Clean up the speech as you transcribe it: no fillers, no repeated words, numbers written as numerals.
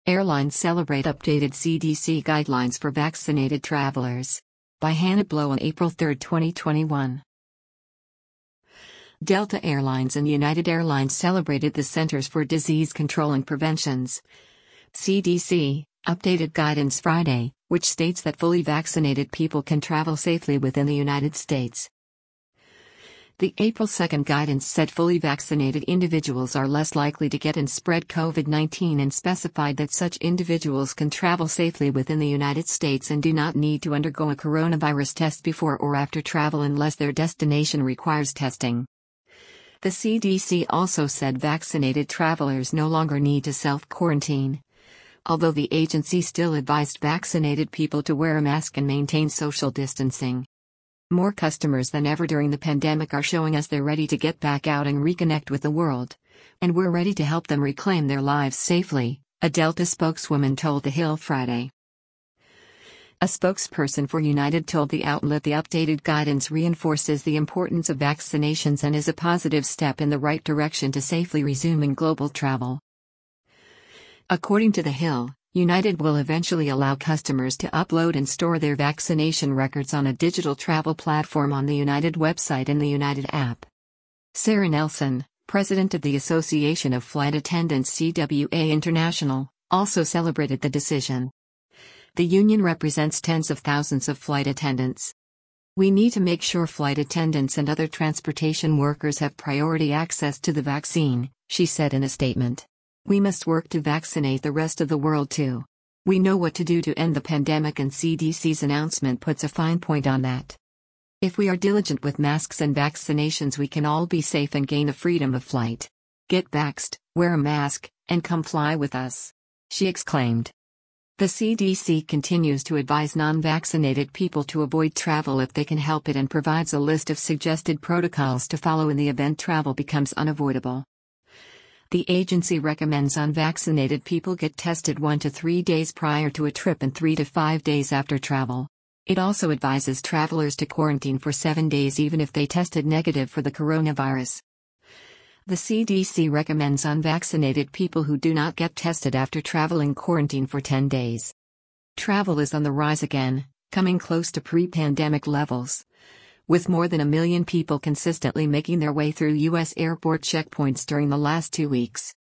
Airlines celebrate updated CDC guidelines for vaccinated travelers. By Hannah Blow on April 3, 2021. Delta Airlines and United Airlines celebrated the Centers for Disease Control and Prevention's CDC updated guidance Friday, which states that fully vaccinated people can travel safely within the United States. The April 2 guidance said fully vaccinated individuals are less likely to get and spread COVID-19 and specified that such individuals can travel safely within the United States and do not need to undergo a coronavirus test before or after travel unless their destination requires testing. The CDC also said vaccinated travelers no longer need to self-quarantine, although the agency still advised vaccinated people to wear a mask and maintain social distancing. More customers than ever during the pandemic are showing us they're ready to get back out and reconnect with the world. And we're ready to help them reclaim their lives safely, a Delta spokeswoman told The Hill Friday. A spokesperson for United told the outlet the updated guidance reinforces the importance of vaccinations and is a positive step in the right direction to safely resuming global travel. According to The Hill, United will eventually allow customers to upload and store their vaccination records on a digital travel platform on the United website and the United app. Sarah Nelson, president of the Association of Flight Attendants CWA International, also celebrated the decision. The union represents tens of thousands of flight attendants. We need to make sure flight attendants and other transportation workers have priority access to the vaccine, she said in a statement. We must work to vaccinate the rest of the world too. We know what to do to end the pandemic, and CDC's announcement puts a fine point on that. If we are diligent with masks and vaccinations, we can all be safe and gain the freedom of flight. Get vaxxed, wear a mask, and come fly with us, she exclaimed. The CDC continues to advise non-vaccinated people to avoid travel if they can help it and provides a list of suggested protocols to follow in the event travel becomes unavoidable. The agency recommends unvaccinated people get tested 1 to 3 days prior to a trip and 3 to 5 days after travel. It also advises travelers to quarantine for 7 days even if they tested negative for the coronavirus. The CDC recommends unvaccinated people who do not get tested after traveling quarantine for 10 days. Travel is on the rise again, coming close to pre-pandemic levels, with more than 1 million people consistently making their way through U.S. airport checkpoints during the last 2 weeks.